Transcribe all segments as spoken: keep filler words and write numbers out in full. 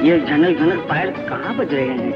ये झनक झनक पायल कहाँ बज रहे हैं?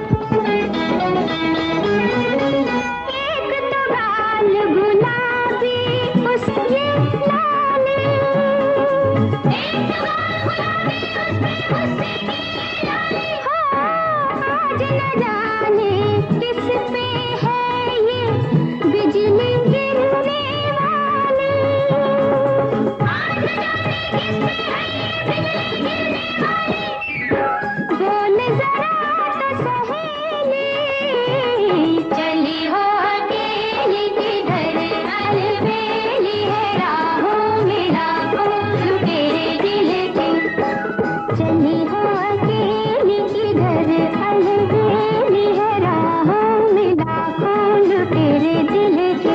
एक तो गाल गुलाबी उसके लाले, एक तो गाल गुलाबी उसके लाले, हाँ आज न जाने किस पे है ये बिजली गिरने वाली, आज न जाने किस पे है ये बिजली गिरने वाली। बोल जरा तो सहेली, चली हो अकेली किधर अलबेली है राहों में लाखों लुटेरे दिल के, चली हो अकेली किधर अलबेली है राहों में लाखों लुटेरे दिल के।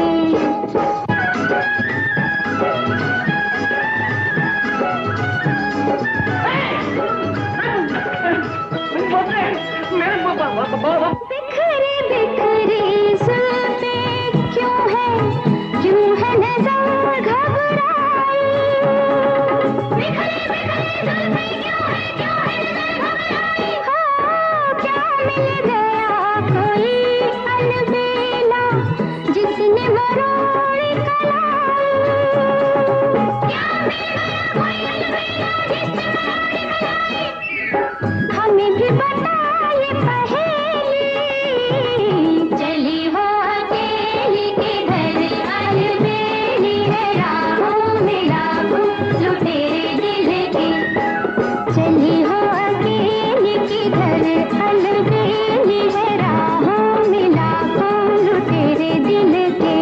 बिखरे बिखरे सुल्फे क्यों है, क्यों है नजर घबराई, बिखरे बिखरे सुल्फे क्यों है, क्यों है नजर घबराई, हाँ क्या मिल गया कोई अलबेला जिसने मरोड़ी कलाई, क्या मिल गया कोई अलबेला जिसने मरोड़ी कलाई। हमें भी बता ये पहेली, चली हो अकेली किधर अलबेली है राहों में लाखों लुटेरे दिल के, चली हो अकेली किधर अलबेली है राहों में लाखों लुटेरे दिल के।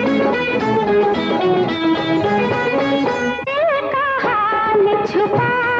दिल का हाल छुपा